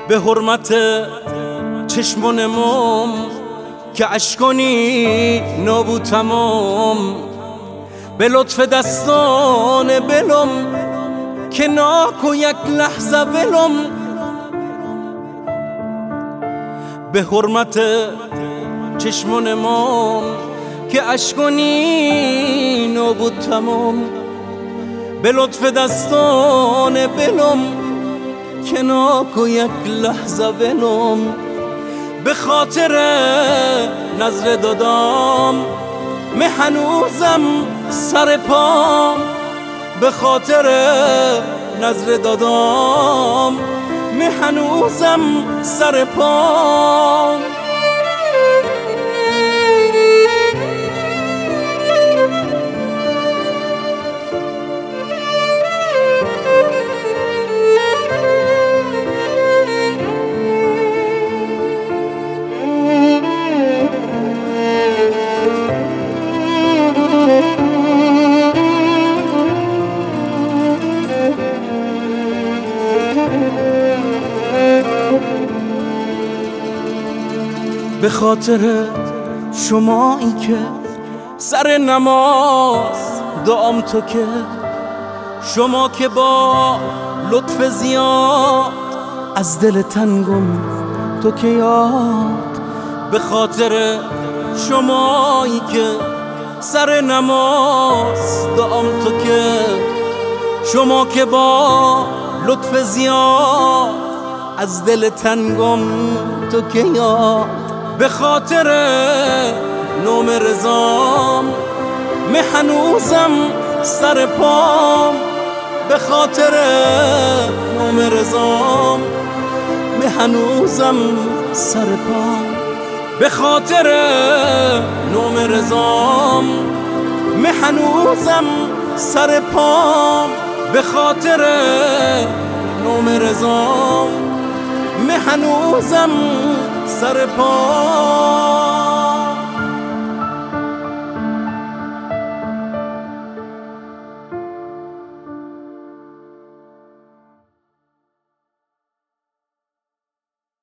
به حرمت چشمان موم که اشکانی نابود تمام، به لطف دستان بلم که ناک و یک لحظه ولم، به حرمت چشمان موم که اشکانی نابود تمام، به لطف دستان بلم که ناک و یک لحظه ولم، به خاطر نظر دادام می هنوزم سر پام، به خاطر نظر دادام می هنوزم سر پام. به خاطر شمایی که سر نماز دعام تو که، شما که با لطف زیاد از دل تنگم تو که یاد، به خاطر شمایی که سر نماز دعام تو که، شما که با لطف زیاد از دل تنگم تو که یاد، به خاطر نام رضام می هنوزم سر پام، به خاطر نام رضام می هنوزم سر پام، به خاطر نام رضام می هنوزم سر پام، به خاطر نام رضام می هنوزم سر پام.